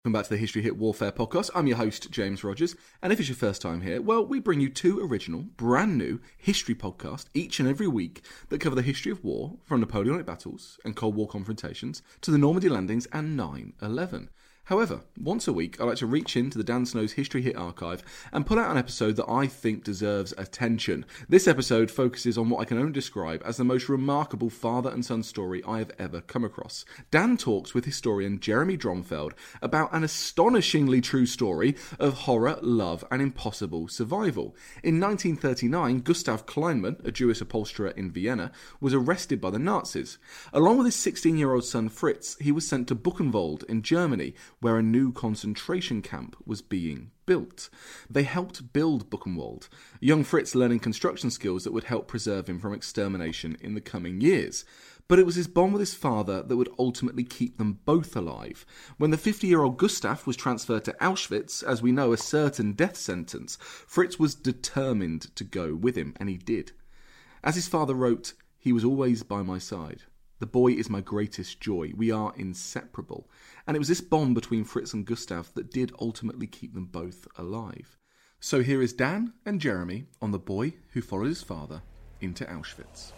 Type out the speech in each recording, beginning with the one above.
Welcome back to the History Hit Warfare podcast. I'm your host, James Rogers, and if it's your first time here, well, we bring you two original, brand new history podcasts each and every week that cover the history of war, from Napoleonic battles and Cold War confrontations to the Normandy landings and 9/11. However, once a week, I like to reach into the Dan Snow's History Hit archive and pull out an episode that I think deserves attention. This episode focuses on what I can only describe as the most remarkable father and son story I have ever come across. Dan talks with historian Jeremy Dromfeld about an astonishingly true story of horror, love and impossible survival. In 1939, Gustav Kleinmann, a Jewish upholsterer in Vienna, was arrested by the Nazis. Along with his 16-year-old son Fritz, he was sent to Buchenwald in Germany, where a new concentration camp was being built. They helped build Buchenwald, young Fritz learning construction skills that would help preserve him from extermination in the coming years. But it was his bond with his father that would ultimately keep them both alive. When the 50-year-old Gustav was transferred to Auschwitz, as we know, a certain death sentence, Fritz was determined to go with him, and he did. As his father wrote, "He was always by my side. The boy is my greatest joy. We are inseparable." And it was this bond between Fritz and Gustav that did ultimately keep them both alive. So here is Dan and Jeremy on the boy who followed his father into Auschwitz.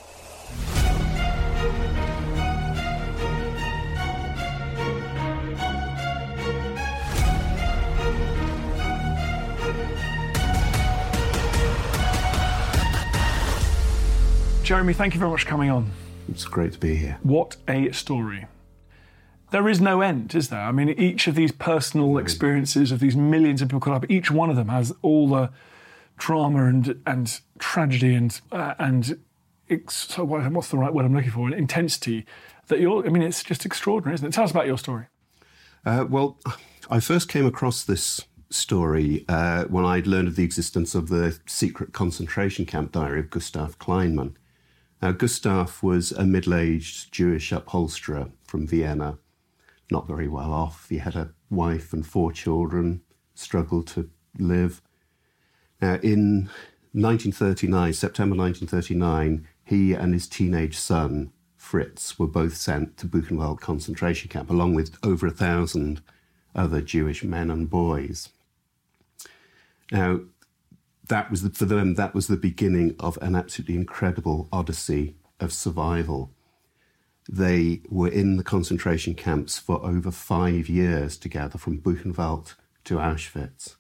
Jeremy, thank you very much for coming on. It's great to be here. What a story. There is no end, is there? I mean, each of these personal experiences of these millions of people caught up, each one of them has all the drama and tragedy and so what's the right word I'm looking for? Intensity. It's just extraordinary, isn't it? Tell us about your story. Well, I first came across this story when I'd learned of the existence of the secret concentration camp diary of Gustav Kleinmann. Now, Gustav was a middle-aged Jewish upholsterer from Vienna, not very well off. He had a wife and 4 children, struggled to live. Now, in 1939, September 1939, he and his teenage son, Fritz, were both sent to Buchenwald concentration camp, along with over 1,000 other Jewish men and boys. Now, for them, that was the beginning of an absolutely incredible odyssey of survival. They were in the concentration camps for over 5 years together, from Buchenwald to Auschwitz.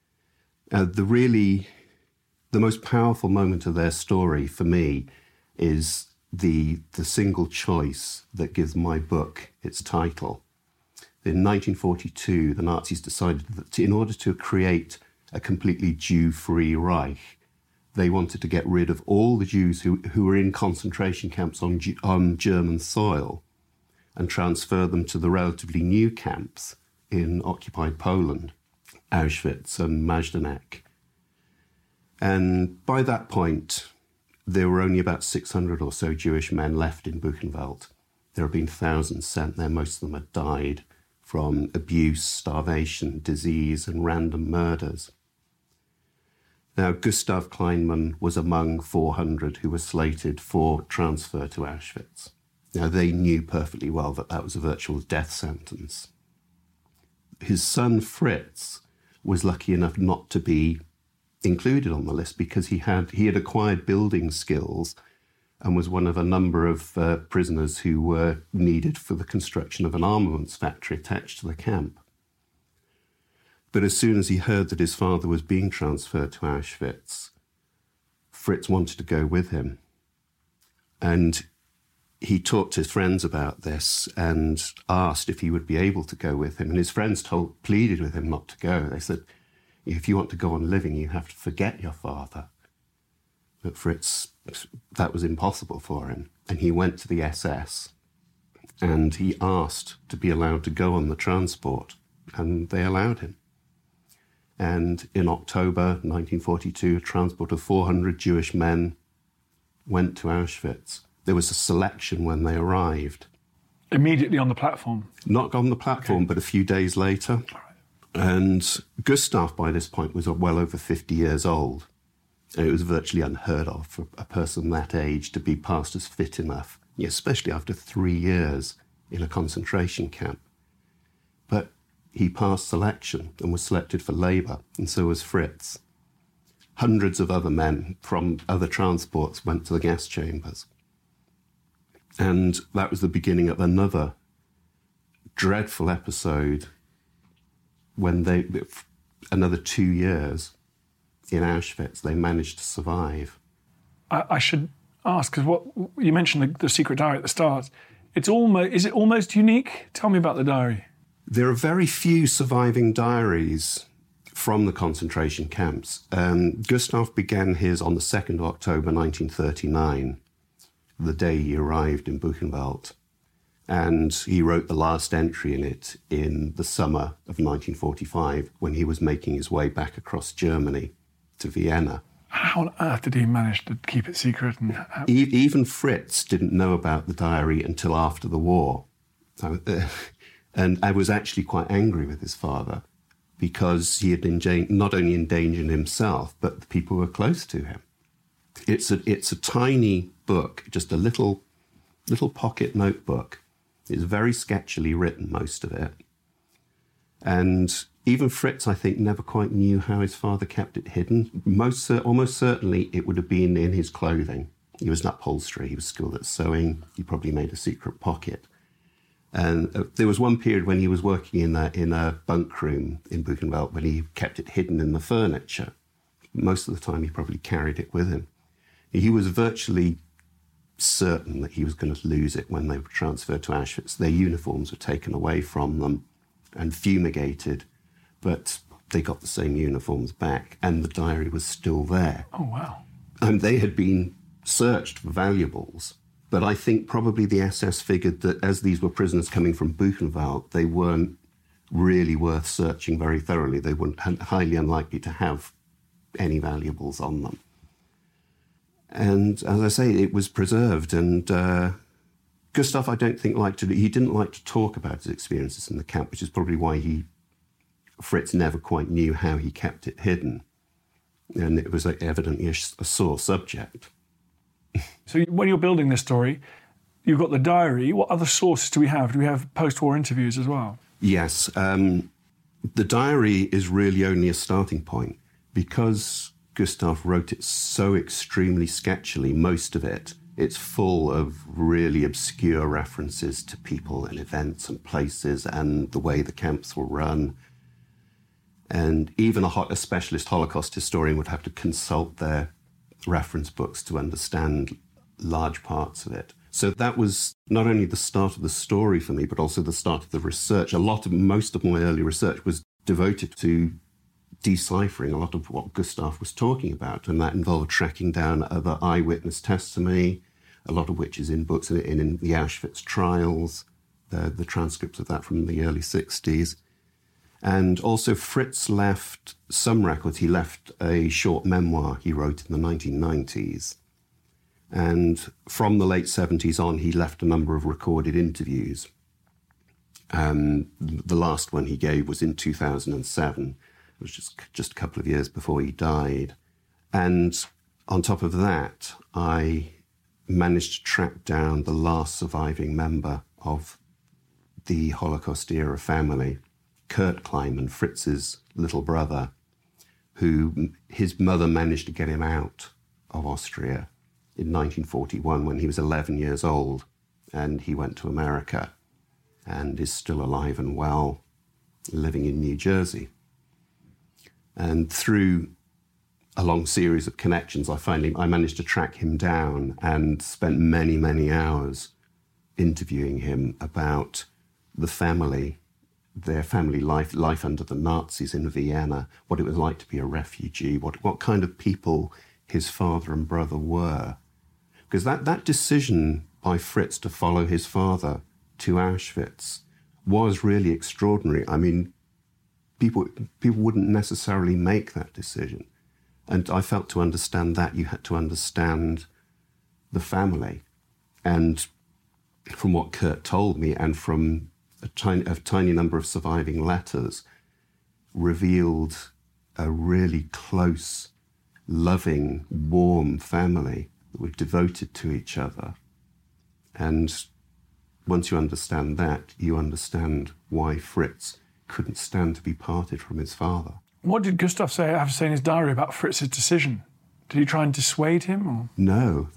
The most powerful moment of their story for me is the single choice that gives my book its title. In 1942, the Nazis decided that in order to create a completely Jew-free Reich, they wanted to get rid of all the Jews who were in concentration camps on German soil and transfer them to the relatively new camps in occupied Poland, Auschwitz and Majdanek. And by that point, there were only about 600 or so Jewish men left in Buchenwald. There have been thousands sent there. Most of them had died from abuse, starvation, disease, and random murders. Now, Gustav Kleinmann was among 400 who were slated for transfer to Auschwitz. Now, they knew perfectly well that that was a virtual death sentence. His son, Fritz, was lucky enough not to be included on the list because he had acquired building skills and was one of a number of prisoners who were needed for the construction of an armaments factory attached to the camp. But as soon as he heard that his father was being transferred to Auschwitz, Fritz wanted to go with him. And he talked to his friends about this and asked if he would be able to go with him. And his friends pleaded with him not to go. They said, if you want to go on living, you have to forget your father. But Fritz, that was impossible for him. And he went to the SS and he asked to be allowed to go on the transport. And they allowed him. And in October 1942, a transport of 400 Jewish men went to Auschwitz. There was a selection when they arrived. Immediately on the platform? Not on the platform, but a few days later. All right. And Gustav, by this point, was well over 50 years old. And it was virtually unheard of for a person that age to be passed as fit enough, especially after 3 years in a concentration camp. But he passed selection and was selected for Labour, and so was Fritz. Hundreds of other men from other transports went to the gas chambers. And that was the beginning of another dreadful episode when another 2 years in Auschwitz, they managed to survive. I should ask, because what you mentioned the secret diary at the start. Is it almost unique? Tell me about the diary. There are very few surviving diaries from the concentration camps. Gustav began his on the 2nd of October 1939, the day he arrived in Buchenwald. And he wrote the last entry in it in the summer of 1945 when he was making his way back across Germany to Vienna. How on earth did he manage to keep it secret? Even Fritz didn't know about the diary until after the war. And I was actually quite angry with his father because he had not only endangered himself, but the people who were close to him. It's a tiny book, just a little pocket notebook. It's very sketchily written, most of it. And even Fritz, I think, never quite knew how his father kept it hidden. Almost certainly it would have been in his clothing. He was an upholsterer. He was skilled at sewing. He probably made a secret pocket. And there was one period when he was working in a bunk room in Buchenwald when he kept it hidden in the furniture. Most of the time he probably carried it with him. He was virtually certain that he was going to lose it when they were transferred to Auschwitz. Their uniforms were taken away from them and fumigated, but they got the same uniforms back, and the diary was still there. Oh, wow. And they had been searched for valuables, but I think probably the SS figured that as these were prisoners coming from Buchenwald, they weren't really worth searching very thoroughly. They weren't highly unlikely to have any valuables on them. And as I say, it was preserved, and Gustav, I don't think, he didn't like to talk about his experiences in the camp, which is probably why Fritz never quite knew how he kept it hidden. And it was evidently a sore subject. So when you're building this story, you've got the diary. What other sources do we have? Do we have post-war interviews as well? Yes. The diary is really only a starting point. Because Gustav wrote it so extremely sketchily, most of it, it's full of really obscure references to people and events and places and the way the camps were run. And even a specialist Holocaust historian would have to consult their reference books to understand large parts of it. So that was not only the start of the story for me, but also the start of the research. Most of my early research was devoted to deciphering a lot of what Gustav was talking about, and that involved tracking down other eyewitness testimony, a lot of which is in books in the Auschwitz trials, the transcripts of that from the early 60s. And also Fritz left some records. He left a short memoir he wrote in the 1990s. And from the late 70s on, he left a number of recorded interviews. The last one he gave was in 2007. It was just a couple of years before he died. And on top of that, I managed to track down the last surviving member of the Holocaust-era family, Kurt Kleiman, Fritz's little brother, who his mother managed to get him out of Austria in 1941 when he was 11 years old, and he went to America and is still alive and well, living in New Jersey. And through a long series of connections, I managed to track him down and spent many, many hours interviewing him about the family, their family life under the Nazis in Vienna, what it was like to be a refugee, what kind of people his father and brother were. Because that decision by Fritz to follow his father to Auschwitz was really extraordinary. I mean, people wouldn't necessarily make that decision. And I felt to understand that, you had to understand the family. And from what Kurt told me, and from a tiny number of surviving letters, revealed a really close, loving, warm family that were devoted to each other. And once you understand that, you understand why Fritz couldn't stand to be parted from his father. What did Gustav have to say in his diary about Fritz's decision? Did he try and dissuade him? Or? No.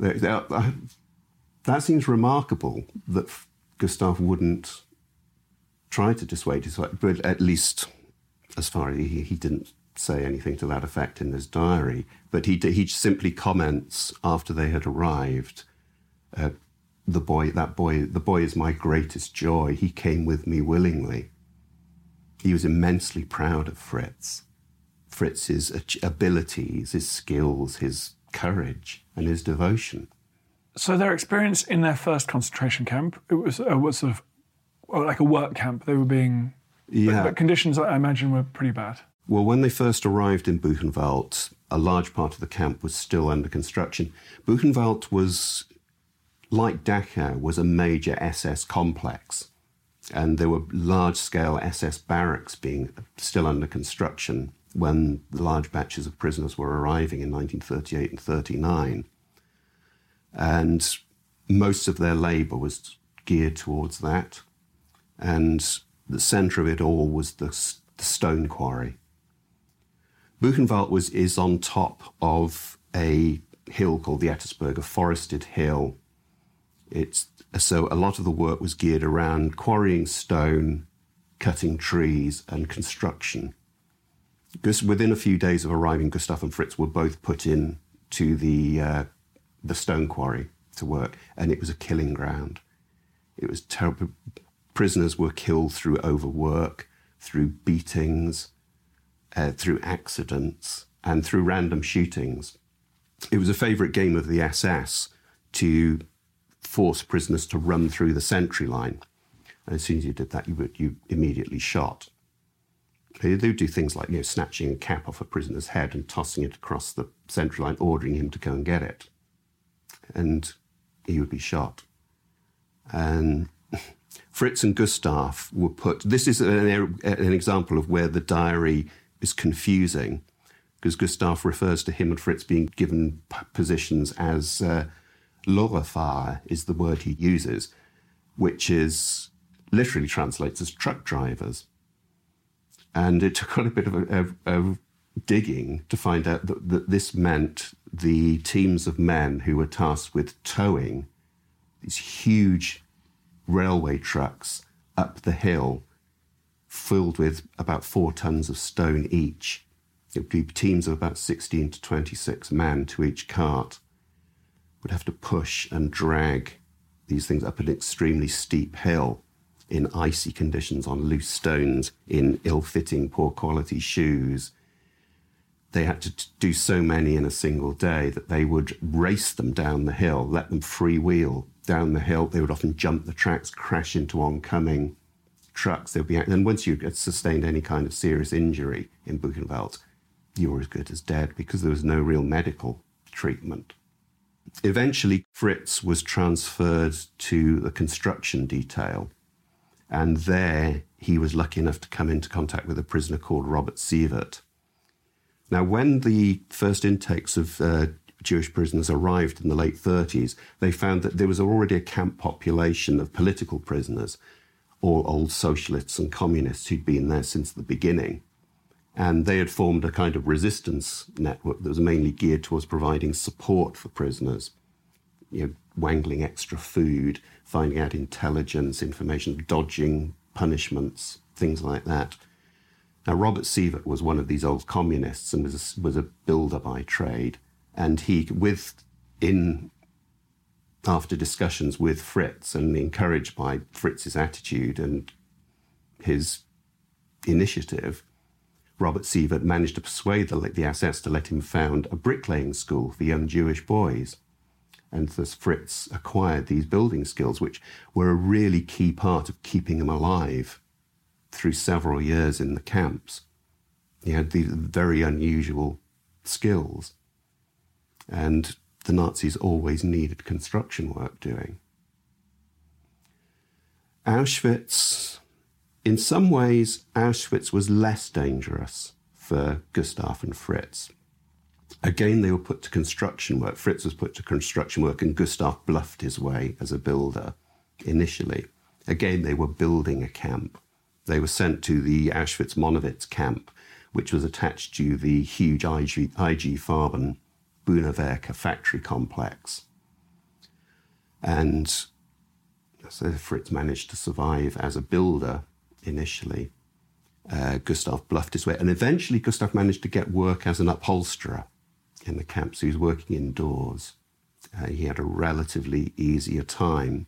That seems remarkable that Gustav wouldn't try to dissuade his wife, but at least as far as he didn't say anything to that effect in his diary. But he simply comments after they had arrived, the boy is my greatest joy. He came with me willingly. He was immensely proud of Fritz. Fritz's abilities, his skills, his courage, and his devotion. So their experience in their first concentration camp, it was sort of like a work camp. They were being... Yeah. But conditions, I imagine, were pretty bad. Well, when they first arrived in Buchenwald, a large part of the camp was still under construction. Buchenwald was, like Dachau, was a major SS complex. And there were large-scale SS barracks being still under construction when the large batches of prisoners were arriving in 1938 and 39. And most of their labour was geared towards that. And the centre of it all was the stone quarry. Buchenwald is on top of a hill called the Ettersberg, a forested hill. So a lot of the work was geared around quarrying stone, cutting trees, and construction. Within a few days of arriving, Gustav and Fritz were both put in to the stone quarry to work, and it was a killing ground. It was terrible. Prisoners were killed through overwork, through beatings, through accidents, and through random shootings. It was a favourite game of the SS to force prisoners to run through the sentry line. And as soon as you did that, you immediately shot. They would do things like snatching a cap off a prisoner's head and tossing it across the sentry line, ordering him to go and get it. And he would be shot. And Fritz and Gustav were put... This is an example of where the diary is confusing, because Gustav refers to him and Fritz being given positions as Lorrefahrer is the word he uses, which is literally translates as truck drivers. And it took quite a bit of digging to find out that this meant the teams of men who were tasked with towing these huge railway trucks up the hill filled with about 4 tons of stone each. It would be teams of about 16 to 26 men to each cart, would have to push and drag these things up an extremely steep hill in icy conditions on loose stones, in ill-fitting, poor-quality shoes. They had to do so many in a single day that they would race them down the hill, let them freewheel down the hill. They would often jump the tracks, crash into oncoming trucks. And once you had sustained any kind of serious injury in Buchenwald, you were as good as dead because there was no real medical treatment. Eventually, Fritz was transferred to the construction detail, and there he was lucky enough to come into contact with a prisoner called Robert Sievert. Now, when the first intakes of Jewish prisoners arrived in the late 30s, they found that there was already a camp population of political prisoners, all old socialists and communists who'd been there since the beginning. And they had formed a kind of resistance network that was mainly geared towards providing support for prisoners, wangling extra food, finding out intelligence, information, dodging punishments, things like that. Now, Robert Sievert was one of these old communists and was a builder by trade. And after discussions with Fritz and encouraged by Fritz's attitude and his initiative, Robert Sievert managed to persuade the SS to let him found a bricklaying school for young Jewish boys. And thus Fritz acquired these building skills, which were a really key part of keeping him alive through several years in the camps. He had these very unusual skills. And the Nazis always needed construction work doing. Auschwitz, in some ways, Auschwitz was less dangerous for Gustav and Fritz. Again, they were put to construction work. Fritz was put to construction work, and Gustav bluffed his way as a builder initially. Again, they were building a camp. They were sent to the Auschwitz-Monowitz camp, which was attached to the huge IG Farben Buna factory complex. And so Fritz managed to survive as a builder initially. Gustav bluffed his way, and eventually Gustav managed to get work as an upholsterer in the camp, so he was working indoors. He had a relatively easier time.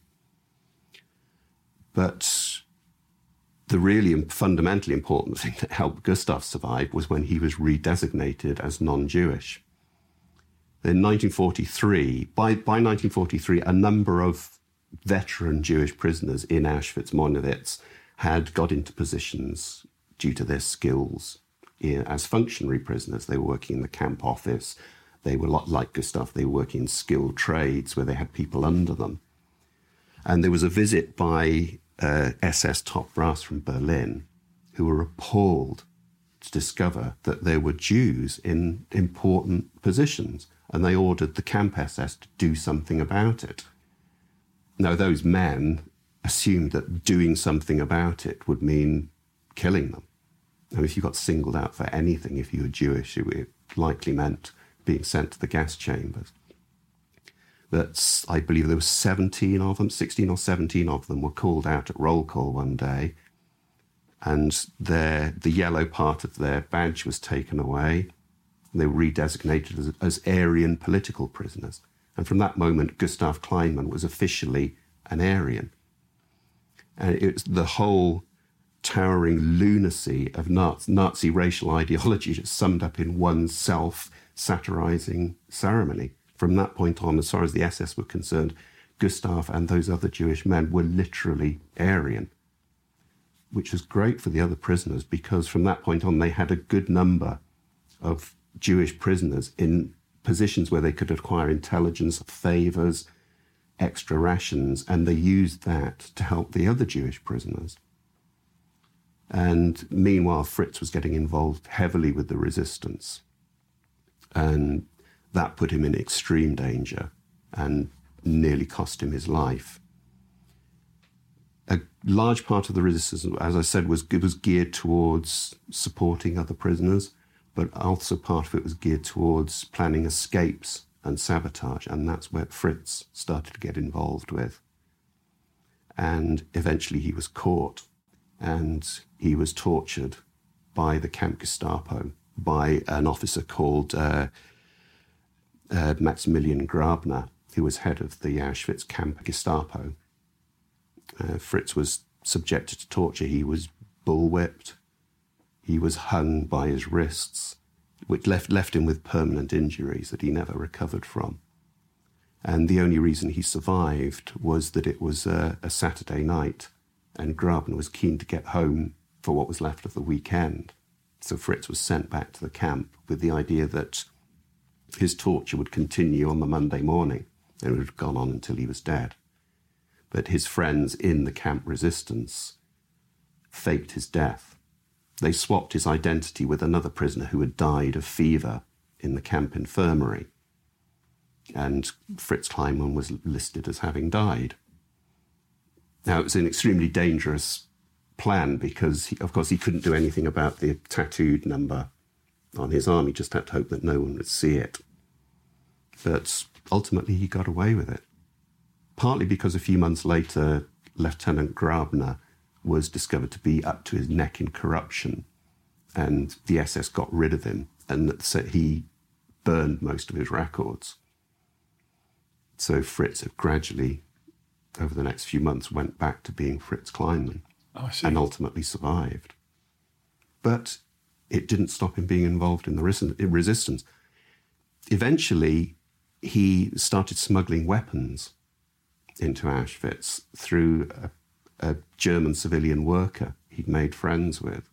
But the really fundamentally important thing that helped Gustav survive was when he was redesignated as non-Jewish. In 1943, by 1943, a number of veteran Jewish prisoners in Auschwitz-Monowitz had got into positions due to their skills as functionary prisoners. They were working in the camp office. They were like Gustav, they were working in skilled trades where they had people under them. And there was a visit by SS top brass from Berlin who were appalled to discover that there were Jews in important positions, and they ordered the camp SS to do something about it. Now, those men assumed that doing something about it would mean killing them. And if you got singled out for anything, if you were Jewish, it likely meant being sent to the gas chambers. But I believe there were 17 of them, 16 or 17 of them were called out at roll call one day, and the yellow part of their badge was taken away. They were redesignated as Aryan political prisoners. And from that moment, Gustav Kleinmann was officially an Aryan. And it was the whole towering lunacy of Nazi racial ideology just summed up in one self-satirizing ceremony. From that point on, as far as the SS were concerned, Gustav and those other Jewish men were literally Aryan, which was great for the other prisoners because from that point on, they had a good number of Jewish prisoners in positions where they could acquire intelligence, favors, extra rations, and they used that to help the other Jewish prisoners. And meanwhile, Fritz was getting involved heavily with the resistance. And that put him in extreme danger and nearly cost him his life. A large part of the resistance, as I said, was geared towards supporting other prisoners, but also part of it was geared towards planning escapes and sabotage, and that's where Fritz started to get involved with. And eventually he was caught, and he was tortured by the Camp Gestapo, by an officer called Maximilian Grabner, who was head of the Auschwitz Camp Gestapo. Fritz was subjected to torture. He was bullwhipped. He was hung by his wrists, which left him with permanent injuries that he never recovered from. And the only reason he survived was that it was a Saturday night, and Grabner was keen to get home for what was left of the weekend. So Fritz was sent back to the camp with the idea that his torture would continue on the Monday morning, and it would have gone on until he was dead. But his friends in the camp resistance faked his death. They swapped his identity with another prisoner who had died of fever in the camp infirmary. And Fritz Kleinmann was listed as having died. Now, it was an extremely dangerous plan because, of course, he couldn't do anything about the tattooed number on his arm. He just had to hope that no one would see it. But ultimately, he got away with it. Partly because a few months later, Lieutenant Grabner was discovered to be up to his neck in corruption, and the SS got rid of him, and so he burned most of his records. So Fritz had gradually, over the next few months, went back to being Fritz Kleinmann, and ultimately survived. But it didn't stop him being involved in the resistance. Eventually, he started smuggling weapons into Auschwitz through a German civilian worker he'd made friends with.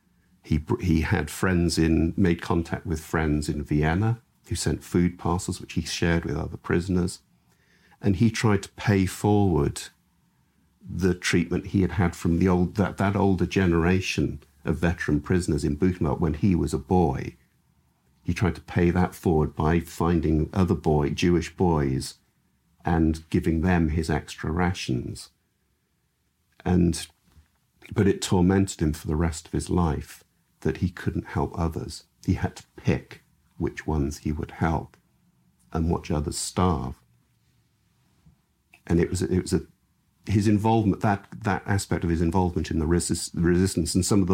He had made contact with friends in Vienna who sent food parcels which he shared with other prisoners, and he tried to pay forward the treatment he had had from that older generation of veteran prisoners in Buchenwald when he was a boy. He tried to pay that forward by finding other Jewish boys and giving them his extra rations. And But it tormented him for the rest of his life that he couldn't help others. He had to pick which ones he would help and watch others starve. And it was his involvement, that aspect of his involvement in the resistance and some of the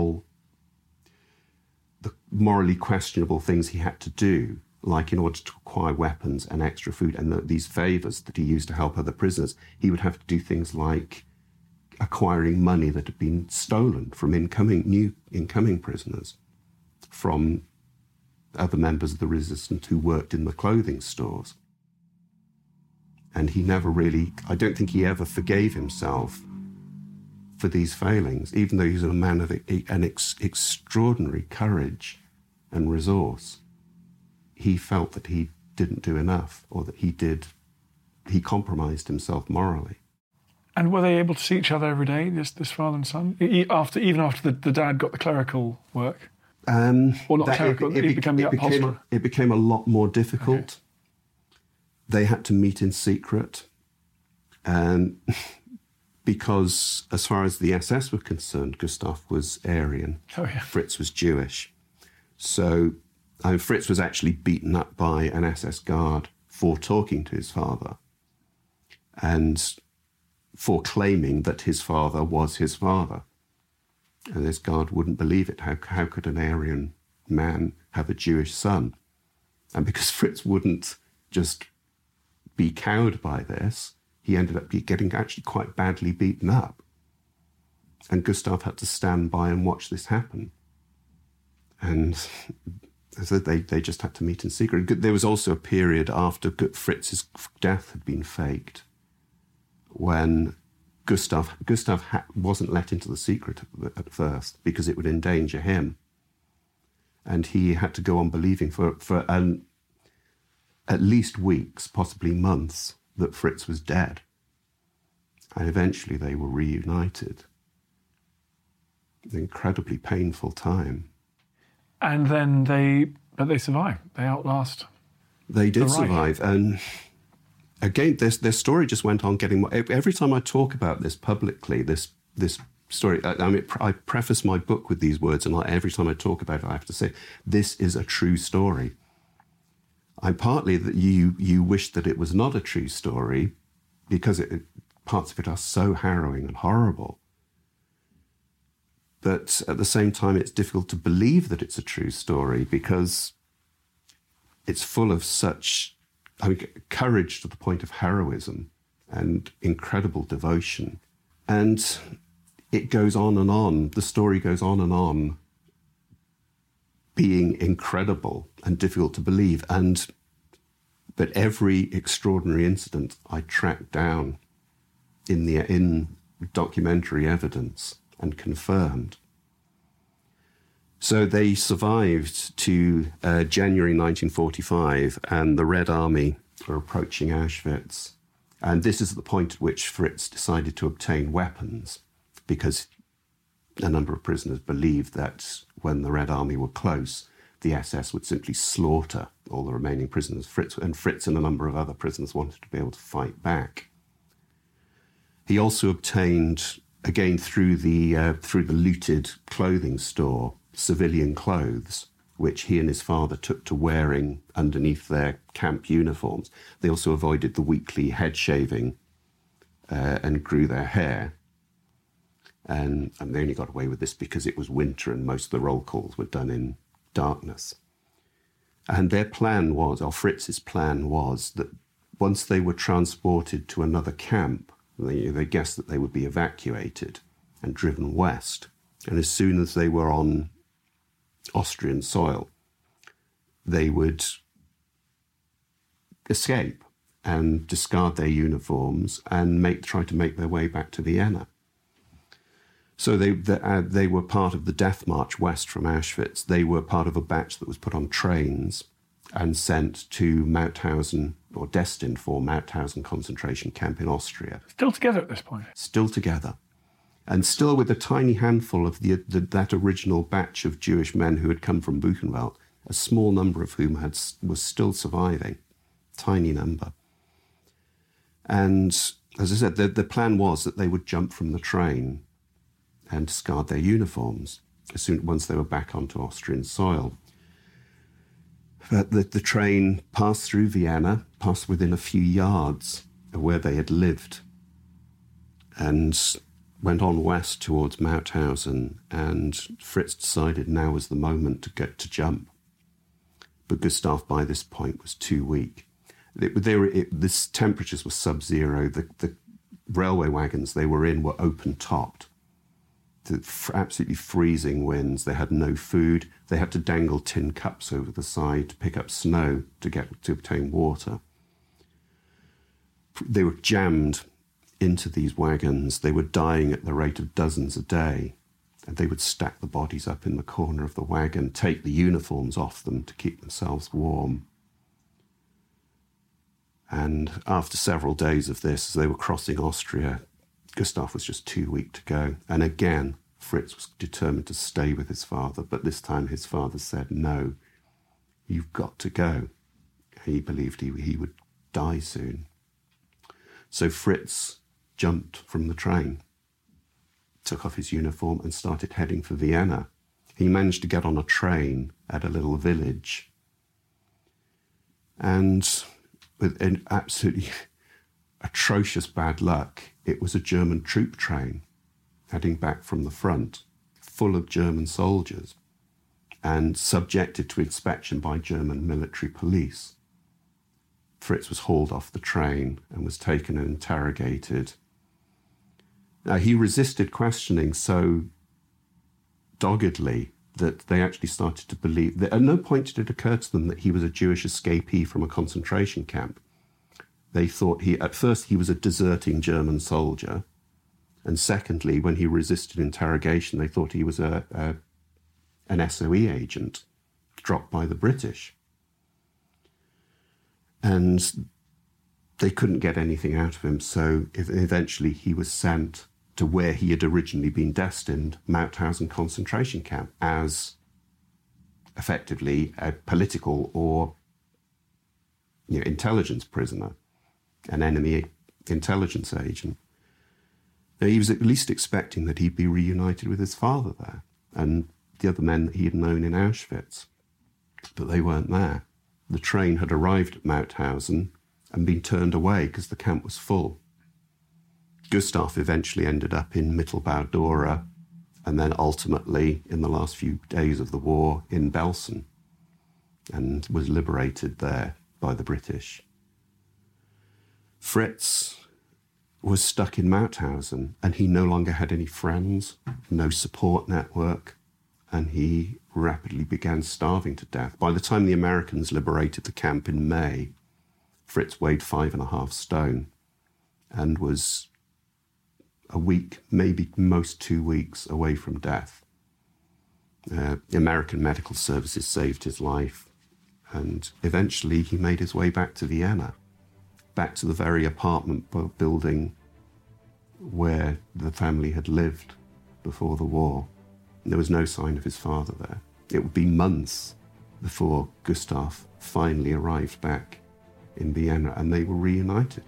morally questionable things he had to do, like in order to acquire weapons and extra food and these favours that he used to help other prisoners, he would have to do things like acquiring money that had been stolen from new incoming prisoners, from other members of the resistance who worked in the clothing stores. And he never really, I don't think he ever forgave himself for these failings, even though he was a man of an extraordinary courage and resource. He felt that he didn't do enough, or that he compromised himself morally. And were they able to see each other every day, this father and son, even after the dad got the clerical work? Or not clerical, he became the upholsterer? It became a lot more difficult. Okay. They had to meet in secret, because as far as the SS were concerned, Gustav was Aryan, Fritz was Jewish. So Fritz was actually beaten up by an SS guard for talking to his father and for claiming that his father was his father. And this guard wouldn't believe it. How could an Aryan man have a Jewish son? And because Fritz wouldn't just be cowed by this, he ended up getting actually quite badly beaten up. And Gustav had to stand by and watch this happen. And so they just had to meet in secret. There was also a period after Fritz's death had been faked when Gustav wasn't let into the secret at first because it would endanger him. And he had to go on believing for at least weeks, possibly months, that Fritz was dead. And eventually they were reunited. An incredibly painful time. And then they survive. They outlast. They did survive. And again, their story just went on getting more. Every time I talk about this publicly, this story, I preface my book with these words, and every time I talk about it, I have to say, this is a true story. I'm partly that you wish that it was not a true story because parts of it are so harrowing and horrible. But at the same time, it's difficult to believe that it's a true story because it's full of such courage to the point of heroism and incredible devotion. And it goes on and on. The story goes on and on, being incredible and difficult to believe. But every extraordinary incident I tracked down in documentary evidence and confirmed. So they survived to January 1945, and the Red Army were approaching Auschwitz. And this is the point at which Fritz decided to obtain weapons, because a number of prisoners believed that when the Red Army were close, the SS would simply slaughter all the remaining prisoners. Fritz and a number of other prisoners wanted to be able to fight back. He also obtained, again through the looted clothing store, civilian clothes, which he and his father took to wearing underneath their camp uniforms. They also avoided the weekly head shaving and grew their hair. And they only got away with this because it was winter and most of the roll calls were done in darkness. And their plan was, or Fritz's plan was, that once they were transported to another camp, they guessed that they would be evacuated and driven west. And as soon as they were on Austrian soil, they would escape and discard their uniforms and try to make their way back to Vienna. So they were part of the death march west from Auschwitz. They were part of a batch that was put on trains and sent to Mauthausen, or destined for Mauthausen concentration camp in Austria. Still together at this point? Still together. And still with a tiny handful of that original batch of Jewish men who had come from Buchenwald, a small number of whom was still surviving, tiny number. And as I said, the plan was that they would jump from the train and discard their uniforms once they were back onto Austrian soil. But the train passed through Vienna, passed within a few yards of where they had lived, and went on west towards Mauthausen, and Fritz decided now was the moment to jump. But Gustav, by this point, was too weak. The temperatures were sub-zero. The railway wagons they were in were open-topped. Absolutely freezing winds. They had no food. They had to dangle tin cups over the side to pick up snow to obtain water. They were jammed into these wagons. They were dying at the rate of dozens a day, and they would stack the bodies up in the corner of the wagon, take the uniforms off them to keep themselves warm. And after several days of this, as they were crossing Austria, Gustav was just too weak to go. And again, Fritz was determined to stay with his father, but this time his father said, "No, you've got to go." He believed he would die soon. So Fritz jumped from the train, took off his uniform and started heading for Vienna. He managed to get on a train at a little village. And with an absolutely atrocious bad luck, it was a German troop train heading back from the front, full of German soldiers and subjected to inspection by German military police. Fritz was hauled off the train and was taken and interrogated. Now, he resisted questioning so doggedly that they actually started to believe that at no point did it occur to them that he was a Jewish escapee from a concentration camp. They thought at first he was a deserting German soldier, and secondly, when he resisted interrogation, they thought he was an SOE agent dropped by the British. And they couldn't get anything out of him, so eventually he was sent to where he had originally been destined, Mauthausen concentration camp, as effectively a political or intelligence prisoner, an enemy intelligence agent. Now, he was at least expecting that he'd be reunited with his father there and the other men that he had known in Auschwitz, but they weren't there. The train had arrived at Mauthausen and been turned away because the camp was full. Gustav eventually ended up in Mittelbau-Dora and then ultimately, in the last few days of the war, in Belsen, and was liberated there by the British. Fritz was stuck in Mauthausen, and he no longer had any friends, no support network, and he rapidly began starving to death. By the time the Americans liberated the camp in May, Fritz weighed 5.5 stone and was a week, maybe most 2 weeks away from death. The American medical services saved his life, and eventually he made his way back to Vienna, back to the very apartment building where the family had lived before the war. And there was no sign of his father there. It would be months before Gustav finally arrived back in Vienna and they were reunited.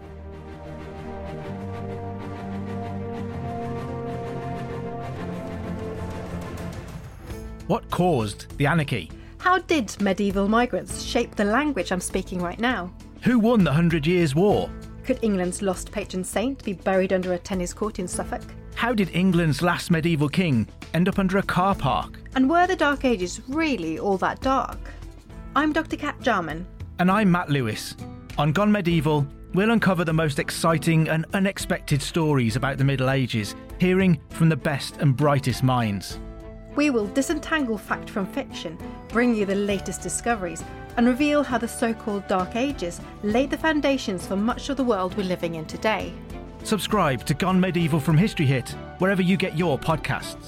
What caused the anarchy? How did medieval migrants shape the language I'm speaking right now? Who won the 100 Years' War? Could England's lost patron saint be buried under a tennis court in Suffolk? How did England's last medieval king end up under a car park? And were the Dark Ages really all that dark? I'm Dr. Kat Jarman. And I'm Matt Lewis. On Gone Medieval, we'll uncover the most exciting and unexpected stories about the Middle Ages, hearing from the best and brightest minds. We will disentangle fact from fiction, bring you the latest discoveries, and reveal how the so-called Dark Ages laid the foundations for much of the world we're living in today. Subscribe to Gone Medieval from History Hit, wherever you get your podcasts.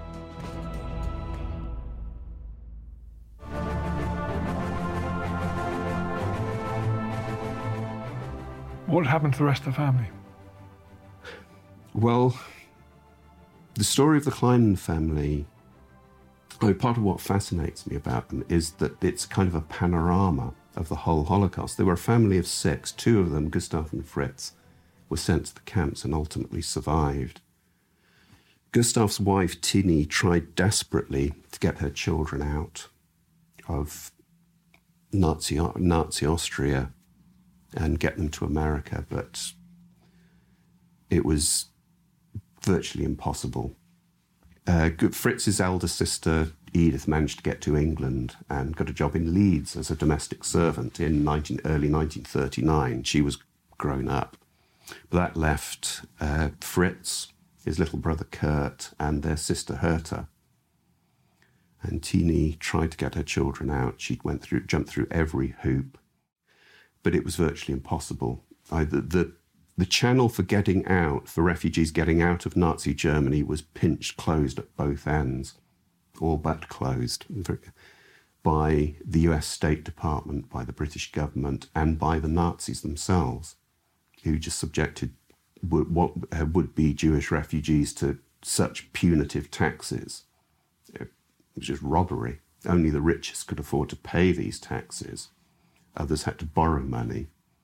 What happened to the rest of the family? Well, the story of the Klein family, part of what fascinates me about them is that it's kind of a panorama of the whole Holocaust. They were a family of 6. 2 of them, Gustav and Fritz, were sent to the camps and ultimately survived. Gustav's wife, Tini, tried desperately to get her children out of Nazi Austria and get them to America, but it was virtually impossible. Fritz's elder sister, Edith, managed to get to England and got a job in Leeds as a domestic servant in early 1939. She was grown up. But that left Fritz, his little brother Kurt, and their sister Herta. And Tini tried to get her children out. She jumped through every hoop, but it was virtually impossible. The channel for getting out, for refugees getting out of Nazi Germany, was closed at both ends, all but closed, by the US State Department, by the British government, and by the Nazis themselves, who just subjected what would be Jewish refugees to such punitive taxes. It was just robbery. Only the richest could afford to pay these taxes. Others had to borrow money.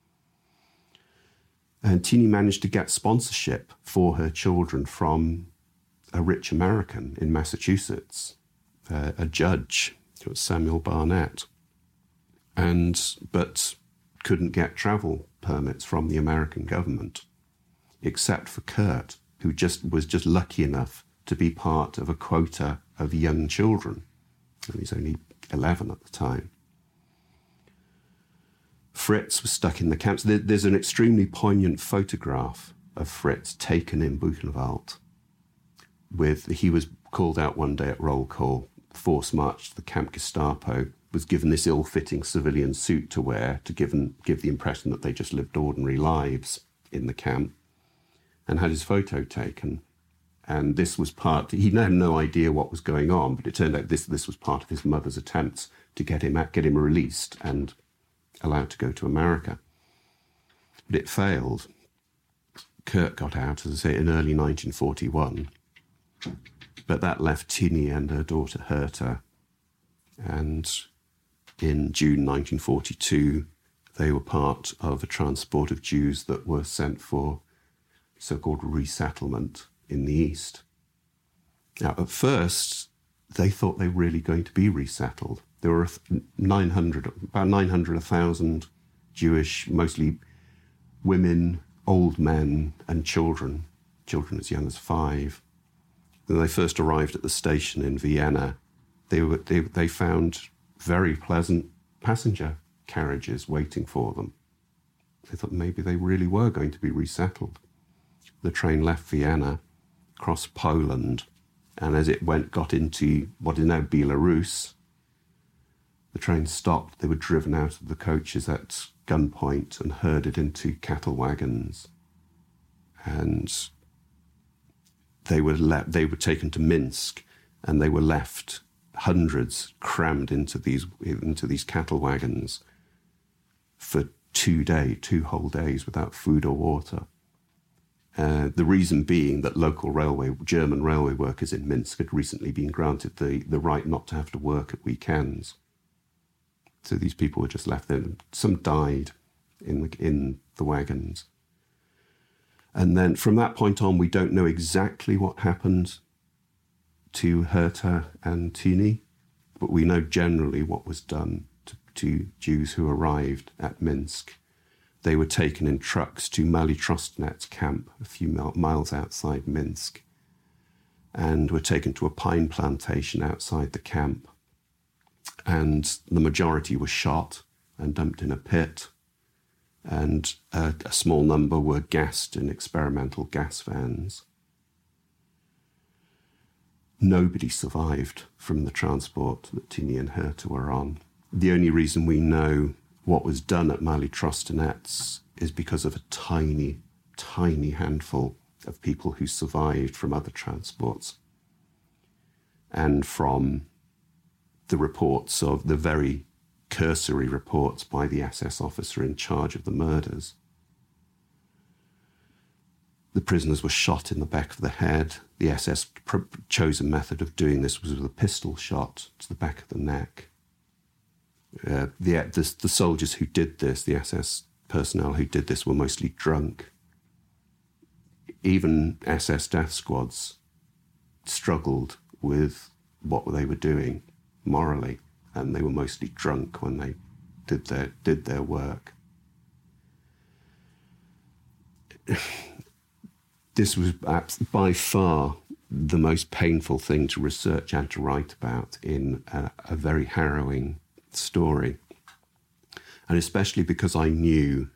And Tini managed to get sponsorship for her children from a rich American in Massachusetts, a judge, it was Samuel Barnett, but couldn't get travel permits from the American government, except for Kurt, who was just lucky enough to be part of a quota of young children. He was only 11 at the time. Fritz was stuck in the camps. There's an extremely poignant photograph of Fritz taken in Buchenwald. He was called out one day at roll call, forced march to the Camp Gestapo, was given this ill-fitting civilian suit to wear to give the impression that they just lived ordinary lives in the camp, and had his photo taken. And this was he had no idea what was going on, but it turned out this was part of his mother's attempts to get him released and allowed to go to America. But it failed. Kurt got out, as I say, in early 1941. But that left Tini and her daughter Herta. And in June 1942, they were part of a transport of Jews that were sent for so-called resettlement in the East. Now, at first, they thought they were really going to be resettled. There were about 1,000 Jewish, mostly women, old men, and children as young as 5. When they first arrived at the station in Vienna, they found very pleasant passenger carriages waiting for them. They thought maybe they really were going to be resettled. The train left Vienna, crossed Poland, and as it got into what is now Belarus, the train stopped. They were driven out of the coaches at gunpoint and herded into cattle wagons. And they were taken to Minsk, and they were left, hundreds crammed into these cattle wagons for 2 whole days without food or water. The reason being that German railway workers in Minsk had recently been granted the right not to have to work at weekends. So these people were just left there. Some died in the wagons. And then from that point on, we don't know exactly what happened to Herta and Tini, but we know generally what was done to Jews who arrived at Minsk. They were taken in trucks to Mali Trostnets camp, a few miles outside Minsk, and were taken to a pine plantation outside the camp. And the majority were shot and dumped in a pit, and a small number were gassed in experimental gas vans. Nobody survived from the transport that Tini and Herta were on. The only reason we know what was done at Mali Trostnets is because of a tiny, tiny handful of people who survived from other transports, and from the reports of the very cursory reports by the SS officer in charge of the murders. The prisoners were shot in the back of the head. The SS chosen method of doing this was with a pistol shot to the back of the neck. The soldiers who did this, the SS personnel who did this, were mostly drunk. Even SS death squads struggled with what they were doing morally, and they were mostly drunk when they did their work. This was by far the most painful thing to research and to write about in a very harrowing story. And especially because I knew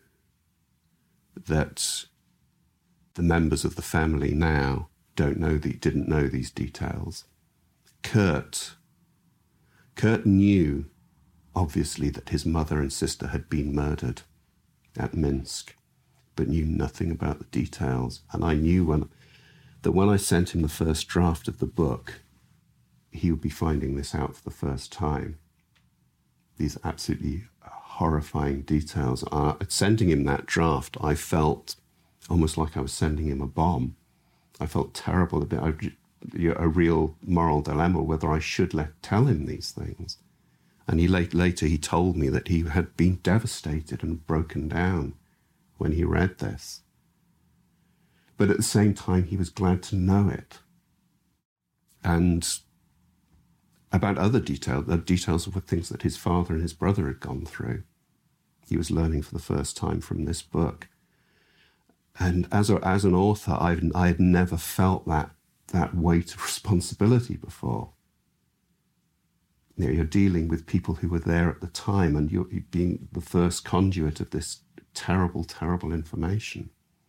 that the members of the family now didn't know these details. Kurt knew, obviously, that his mother and sister had been murdered at Minsk, but knew nothing about the details. And I knew when I sent him the first draft of the book, he would be finding this out for the first time. These absolutely horrifying details. Sending him that draft, I felt almost like I was sending him a bomb. I felt terrible, a real moral dilemma whether I should tell him these things. And later he told me that he had been devastated and broken down when he read this. But at the same time, he was glad to know it. And about other details of things that his father and his brother had gone through, he was learning for the first time from this book. And as an author, I had never felt that weight of responsibility before. You know, you're dealing with people who were there at the time, and you're being the first conduit of this terrible, terrible information.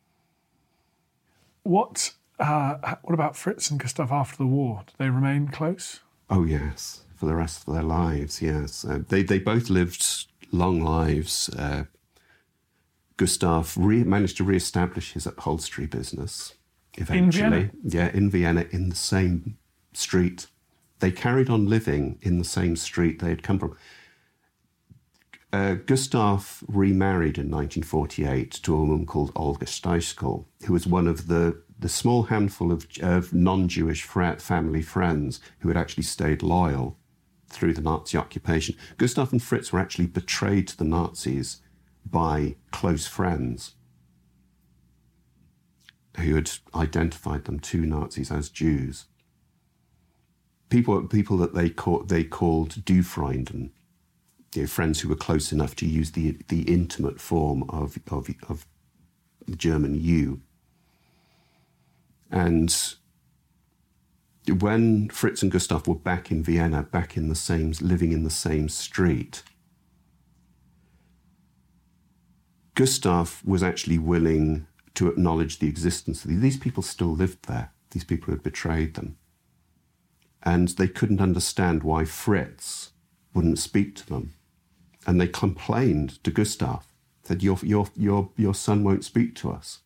What about Fritz and Gustav after the war? Did they remain close? Oh, yes, for the rest of their lives, yes. They both lived long lives. Gustav managed to re-establish his upholstery business eventually. In Vienna? Yeah, in Vienna, in the same street. They carried on living in the same street they had come from. Gustav remarried in 1948 to a woman called Olga Steichkel, who was one of the small handful of non-Jewish family friends who had actually stayed loyal through the Nazi occupation. Gustav and Fritz were actually betrayed to the Nazis by close friends who had identified them to Nazis as Jews. People that they called Du-Freunden, friends who were close enough to use the intimate form of German you. And when Fritz and Gustav were back in Vienna, living in the same street, Gustav was actually willing to acknowledge the existence of these people. Still lived there. These people had betrayed them. And they couldn't understand why Fritz wouldn't speak to them. And they complained to Gustav, said, your son won't speak to us.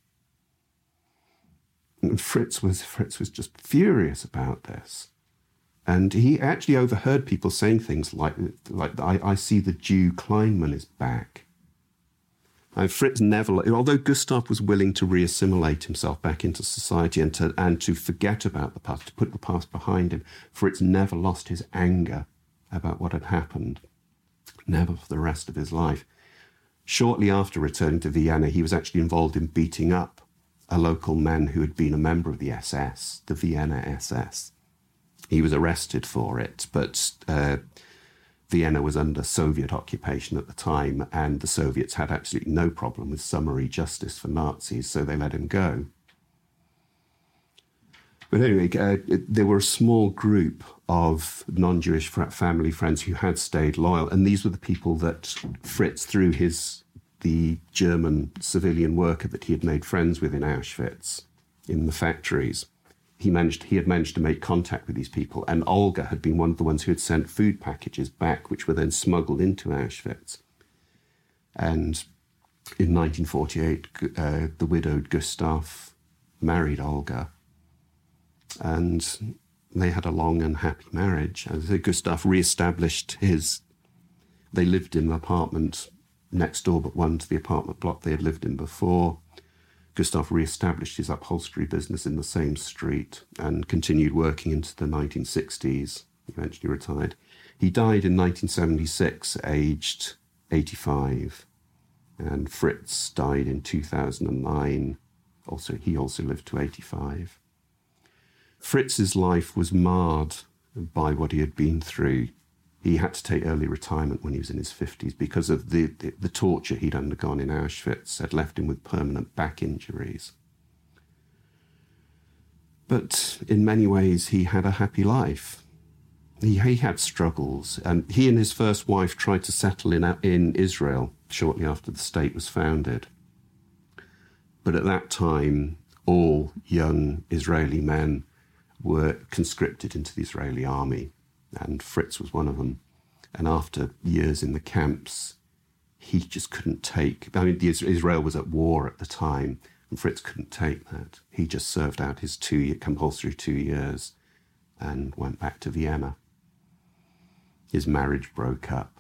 And Fritz was just furious about this. And he actually overheard people saying things like I see the Jew Kleinman is back. And Fritz never, although Gustav was willing to re-assimilate himself back into society and to forget about the past, to put the past behind him, Fritz never lost his anger about what had happened, never for the rest of his life. Shortly after returning to Vienna, he was actually involved in beating up a local man who had been a member of the SS, the Vienna SS. He was arrested for it, but Vienna was under Soviet occupation at the time, and the Soviets had absolutely no problem with summary justice for Nazis, so they let him go. But anyway, there were a small group of non-Jewish family friends who had stayed loyal, and these were the people that Fritz, through the German civilian worker that he had made friends with in Auschwitz, in the factories, he had managed to make contact with these people, and Olga had been one of the ones who had sent food packages back, which were then smuggled into Auschwitz. And in 1948, the widowed Gustav married Olga, and they had a long and happy marriage. As Gustav re-established they lived in an apartment next door but one to the apartment block they had lived in before. Gustav re-established his upholstery business in the same street and continued working into the 1960s, eventually retired. He died in 1976, aged 85, and Fritz died in 2009. He also lived to 85. Fritz's life was marred by what he had been through. He had to take early retirement when he was in his 50s because of the torture he'd undergone in Auschwitz had left him with permanent back injuries. But in many ways, he had a happy life. He had struggles, and he and his first wife tried to settle in Israel shortly after the state was founded. But at that time, all young Israeli men were conscripted into the Israeli army, and Fritz was one of them. And after years in the camps, he just couldn't take... I mean, Israel was at war at the time, and Fritz couldn't take that. He just served out his compulsory 2 years and went back to Vienna. His marriage broke up.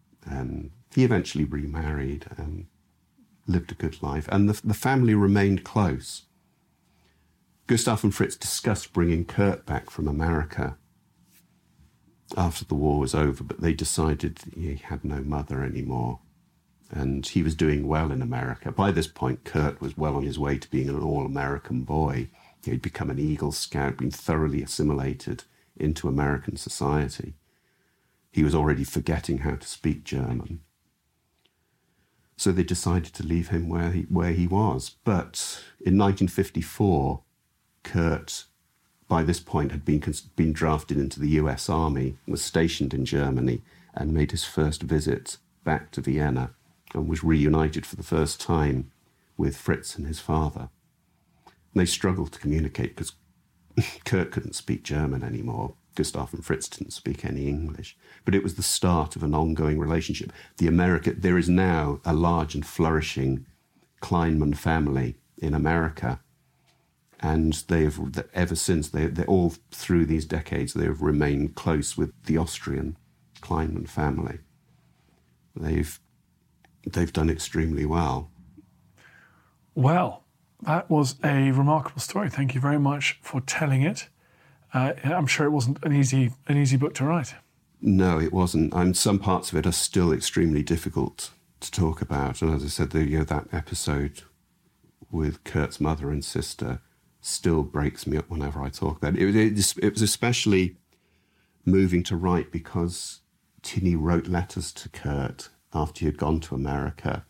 He eventually remarried and lived a good life. And the family remained close. Gustav and Fritz discussed bringing Kurt back from America after the war was over, but they decided he had no mother anymore. And he was doing well in America. By this point, Kurt was well on his way to being an all-American boy. He'd become an Eagle Scout, been thoroughly assimilated into American society. He was already forgetting how to speak German. So they decided to leave him where he was. But in 1954, Kurt, by this point, had been drafted into the US Army, was stationed in Germany, and made his first visit back to Vienna, and was reunited for the first time with Fritz and his father. And they struggled to communicate because Kurt couldn't speak German anymore. Gustav and Fritz didn't speak any English. But it was the start of an ongoing relationship. There is now a large and flourishing Kleinman family in America. And they have, ever since, they're all through these decades, they have remained close with the Austrian Kleinman family. They've done extremely well. Well, that was a remarkable story. Thank you very much for telling it. I'm sure it wasn't an easy book to write. No, it wasn't. Some parts of it are still extremely difficult to talk about. And as I said, that episode with Kurt's mother and sister still breaks me up whenever I talk about it. It was especially moving to write because Tinny wrote letters to Kurt after he had gone to America.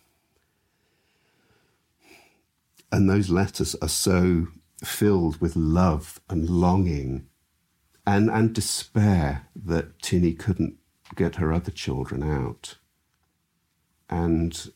And those letters are so filled with love and longing and despair that Tinny couldn't get her other children out. And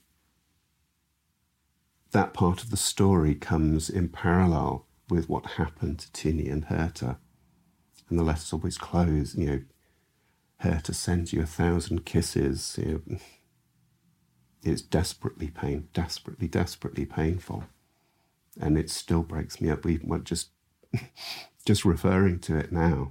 that part of the story comes in parallel with what happened to Tinny and Herta. And the letters always close, Herta sends you 1,000 kisses. It's desperately painful. And it still breaks me up, even just referring to it now.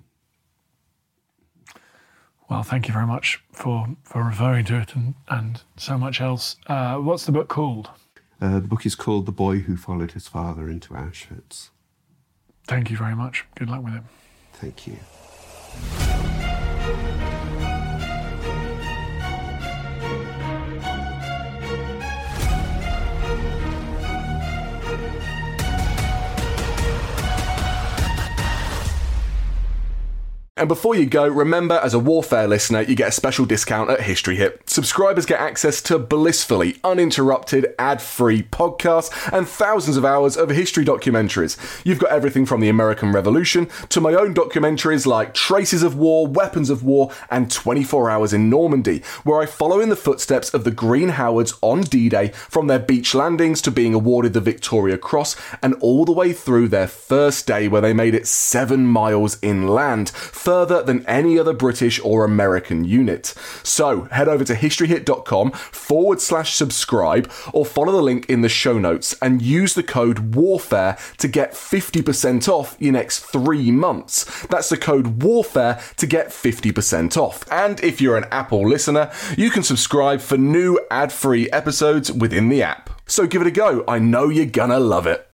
Well, thank you very much for referring to it and so much else. What's the book called? The book is called The Boy Who Followed His Father into Auschwitz. Thank you very much. Good luck with it. Thank you. And before you go, remember, as a Warfare listener, you get a special discount at History Hit. Subscribers get access to blissfully uninterrupted, ad-free podcasts and thousands of hours of history documentaries. You've got everything from the American Revolution to my own documentaries like Traces of War, Weapons of War, and 24 Hours in Normandy, where I follow in the footsteps of the Green Howards on D-Day, from their beach landings to being awarded the Victoria Cross, and all the way through their first day where they made it 7 miles inland, further than any other British or American unit. So head over to historyhit.com/subscribe or follow the link in the show notes and use the code WARFARE to get 50% off your next 3 months. That's the code WARFARE to get 50% off. And if you're an Apple listener, you can subscribe for new ad-free episodes within the app. So give it a go. I know you're gonna love it.